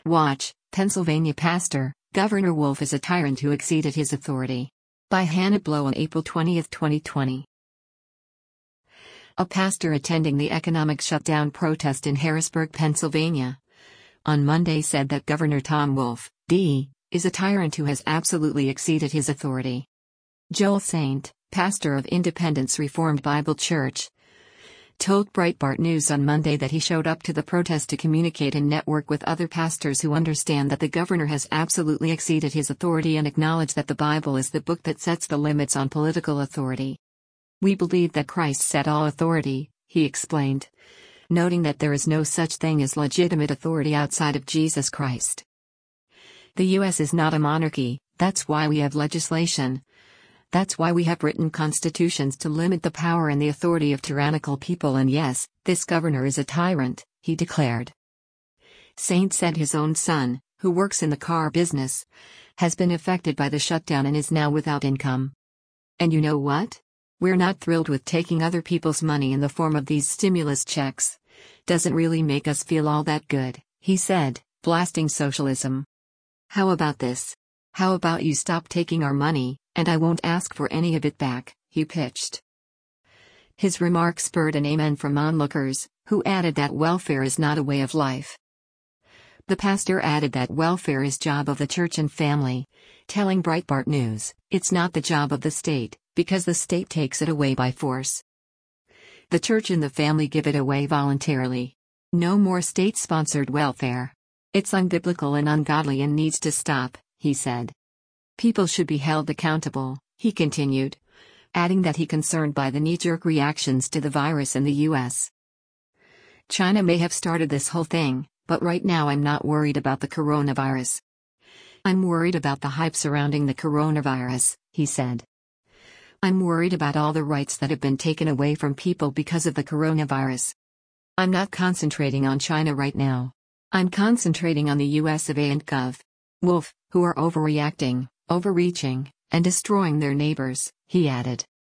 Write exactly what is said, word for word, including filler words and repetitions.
Watch, Pennsylvania pastor, Governor Wolf is a tyrant who exceeded his authority. By Hannah Blow on April twentieth, twenty twenty. A pastor attending the economic shutdown protest in Harrisburg, Pennsylvania, on Monday said that Governor Tom Wolf, D, is a tyrant who has absolutely exceeded his authority. Joel Saint, pastor of Independence Reformed Bible Church, told Breitbart News on Monday that he showed up to the protest to communicate and network with other pastors who understand that the governor has absolutely exceeded his authority and acknowledge that the Bible is the book that sets the limits on political authority. We believe that Christ set all authority, he explained, noting that there is no such thing as legitimate authority outside of Jesus Christ. The U S is not a monarchy, that's why we have legislation. That's why we have written constitutions to limit the power and the authority of tyrannical people, and yes, this governor is a tyrant, he declared. Saint said his own son, who works in the car business, has been affected by the shutdown and is now without income. And you know what? We're not thrilled with taking other people's money in the form of these stimulus checks. Doesn't really make us feel all that good, he said, blasting socialism. How about this? How about you stop taking our money, and I won't ask for any of it back, he pitched. His remark spurred an amen from onlookers, who added that welfare is not a way of life. The pastor added that welfare is job of the church and family, telling Breitbart News, it's not the job of the state, because the state takes it away by force. The church and the family give it away voluntarily. No more state-sponsored welfare. It's unbiblical and ungodly and needs to stop, he said. People should be held accountable, he continued, adding that he concerned by the knee-jerk reactions to the virus in the U S. China may have started this whole thing, but right now I'm not worried about the coronavirus. I'm worried about the hype surrounding the coronavirus, he said. I'm worried about all the rights that have been taken away from people because of the coronavirus. I'm not concentrating on China right now. I'm concentrating on the U S of A and Gov. Wolf, who are overreacting, overreaching, and destroying their neighbors, he added.